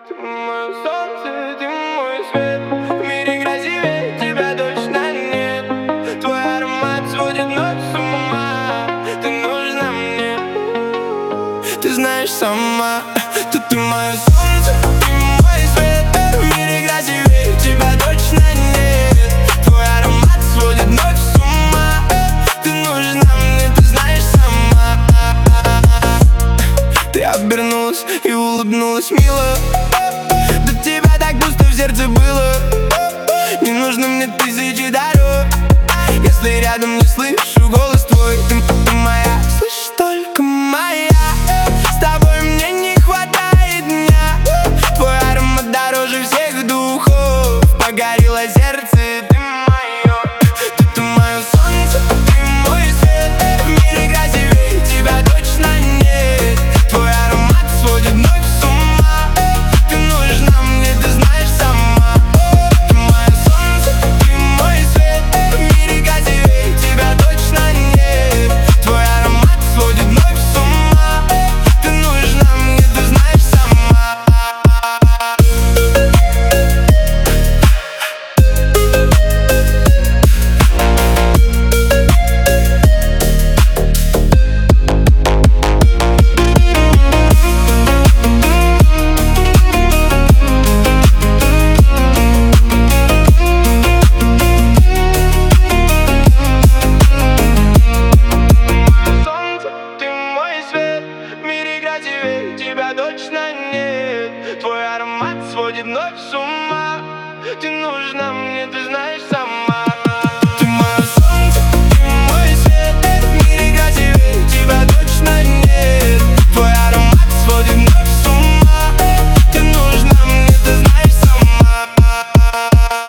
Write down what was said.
Ты мое солнце, ты мой свет. В мире красивее тебя точно нет. Твой аромат сводит ночь с ума. Ты нужна мне, ты знаешь сама. Ты мое солнце, ты мой свет. В мире красивее тебя точно нет. Твой аромат сводит ночь с ума. Ты нужна мне, ты знаешь сама. Ты обернулась и улыбнулась мило. До тебя так пусто в сердце было. Не нужно мне тысячи дорог, если рядом не слышу голос твой. Ты моя, слышишь, только моя. С тобой мне не хватает дня. Твой аромат дороже всех духов. Погорело сердце, ты мое. Ты мое солнце, ты мой свет. В мире красивее тебя точно нет. Твой аромат сводит ночь с ума. Ты нужна мне, ты знаешь сама. Ты мое солнце, ты мой свет. В мире красивее тебя точно нет. Твой аромат сводит ночь с ума. Ты нужна мне, ты знаешь сама. Солнце, ты мой свет. В мире красивее тебя точно нет. Твой аромат сводит ночь с ума. Ты нужна